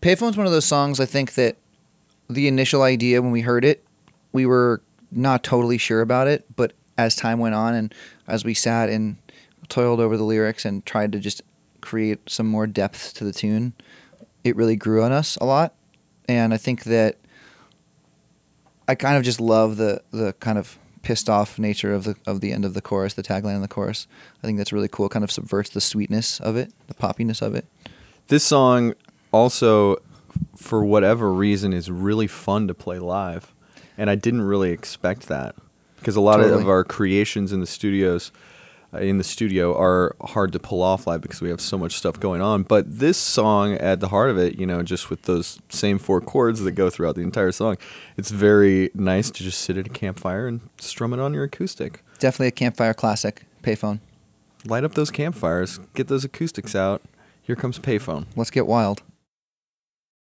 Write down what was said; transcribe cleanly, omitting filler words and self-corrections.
Payphone's one of those songs I think that the initial idea when we heard it, we were not totally sure about it, but as time went on and as we sat and toiled over the lyrics and tried to just create some more depth to the tune, it really grew on us a lot. And I think that I kind of just love the kind of pissed off nature of the end of the chorus, the tagline of the chorus. I think that's really cool. It kind of subverts the sweetness of it, the poppiness of it. This song also, for whatever reason, is really fun to play live. And I didn't really expect that because a lot of our creations in the studio are hard to pull off live because we have so much stuff going on. But this song, at the heart of it, just with those same 4 chords that go throughout the entire song, it's very nice to just sit at a campfire and strum it on your acoustic. Definitely a campfire classic, Payphone. Light up those campfires, get those acoustics out. Here comes Payphone. Let's get wild.